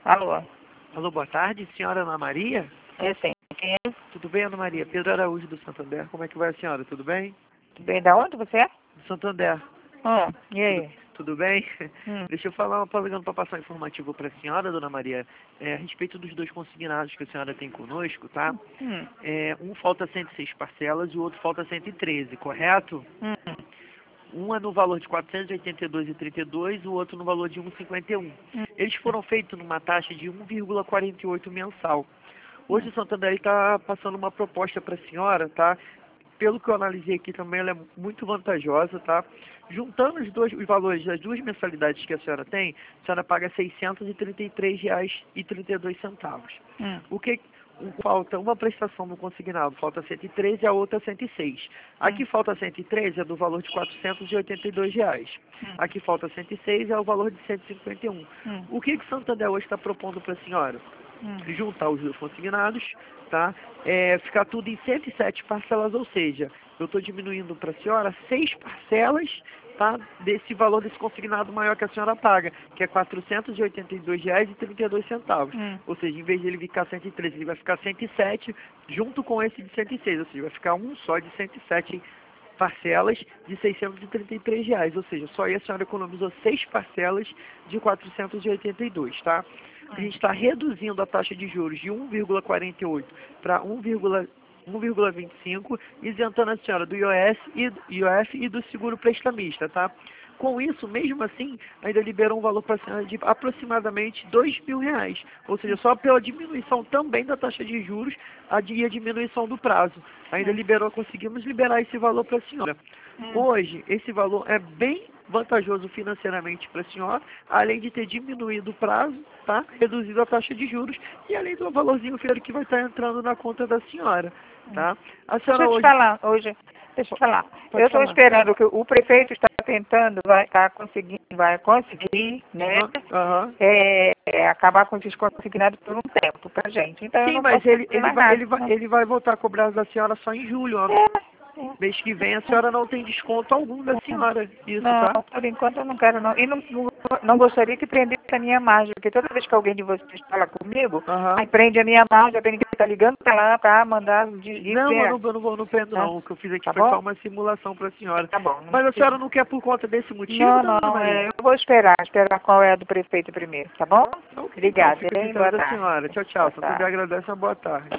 Alô? Alô, boa tarde, senhora Ana Maria? É sim. Quem é? Tudo bem, Ana Maria? Pedro Araújo do Santander. Como é que vai a senhora? Tudo bem? Tudo bem? Da onde você é? Do Santander. E aí? Tudo bem? Hum. Deixa eu falar, ligando para passar um informativo para a senhora, Dona Maria, a respeito dos dois consignados que a senhora tem conosco, tá? Hum. Um falta 106 parcelas e o outro falta 113, correto? Hum. Um é no valor de R$ 482,32 e o outro no valor de 1,51. Eles foram feitos numa taxa de 1,48 mensal. Hoje o Santander está passando uma proposta para a senhora, tá? Pelo que eu analisei aqui também, ela é muito vantajosa, tá? Juntando os valores das duas mensalidades que a senhora tem, a senhora paga R$ 633,32. Hum. O que falta uma prestação no consignado, falta 113 e a outra 106. Aqui falta 113 é do valor de R$ 482. Aqui falta 106 é o valor de 151. O que o Santander hoje está propondo para a senhora? Juntar os dois consignados, tá? Ficar tudo em 107 parcelas, ou seja, eu estou diminuindo para a senhora 6 parcelas, tá? Desse valor desse consignado maior que a senhora paga, que é R$ 482,32. Ou seja, em vez de ele ficar 113, ele vai ficar 107, junto com esse de 106, ou seja, vai ficar um só de 107 parcelas de R$ 633, ou seja, só aí a senhora economizou 6 parcelas de 482, tá? A gente está reduzindo a taxa de juros de 1,48 para 1,25, isentando a senhora do IOF e do seguro prestamista, tá? Com isso, mesmo assim, ainda liberou um valor para a senhora de aproximadamente R$ 2.000, ou seja, só pela diminuição também da taxa de juros e a diminuição do prazo. Ainda conseguimos liberar esse valor para a senhora. Hoje, esse valor é bem vantajoso financeiramente para a senhora, além de ter diminuído o prazo, tá? Reduzido a taxa de juros e além do valorzinho financeiro que vai estar entrando na conta da senhora, tá? A senhora Deixa eu te falar hoje. Deixa eu falar. Eu estou esperando que o prefeito está tentando, vai conseguir, né? Acabar com esses consignados por um tempo pra gente. Então, sim, eu não mas posso fazer mais nada. ele vai voltar a cobrar da senhora só em julho, ó. Mês que vem a senhora não tem desconto algum da senhora. Isso, Não, tá? por enquanto eu não quero não. E não gostaria que prendesse a minha margem, porque toda vez que alguém de vocês fala comigo, aí prende a minha margem, a BNT tá ligando pra lá pra mandar Não, eu não prendo não. O que eu fiz aqui foi só uma simulação pra senhora. Tá bom. Mas a senhora não quer por conta desse motivo, Não, dona não, Maria? eu vou esperar qual é a do prefeito primeiro, tá bom? Obrigada, Fica hein? critério Boa da tarde. senhora. Tchau, tchau. Santander agradece, uma boa tarde.